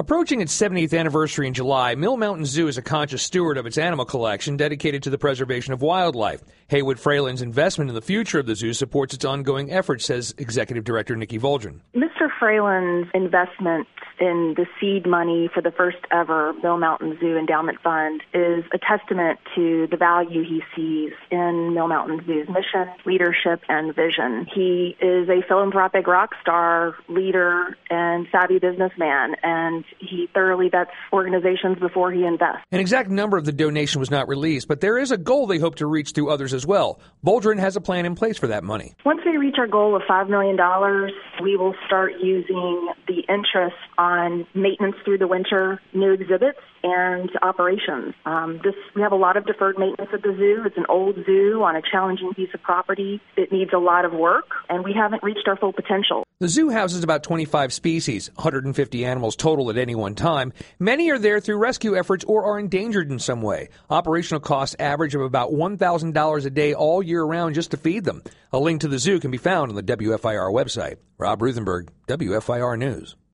Approaching its 70th anniversary in July, Mill Mountain Zoo is a conscious steward of its animal collection dedicated to the preservation of wildlife. Haywood Freyland's investment in the future of the zoo supports its ongoing efforts, says Executive Director Nikki Voldrin. Mr. Freyland's investment in the seed money for the first ever Mill Mountain Zoo Endowment Fund is a testament to the value he sees in Mill Mountain Zoo's mission, leadership, and vision. He is a philanthropic rock star, leader, and savvy businessman, and he thoroughly vets organizations before he invests. An exact number of the donation was not released, but there is a goal they hope to reach through others as well. Voldrin has a plan in place for that money. Once we reach our goal of $5 million, we will start using the interest on maintenance through the winter, new exhibits, and operations. We have a lot of deferred maintenance at the zoo. It's an old zoo on a challenging piece of property. It needs a lot of work, and we haven't reached our full potential. The zoo houses about 25 species, 150 animals total at any one time. Many are there through rescue efforts or are endangered in some way. Operational costs average of about $1,000 a day all year round just to feed them. A link to the zoo can be found on the WFIR website. Rob Ruthenberg, WFIR News.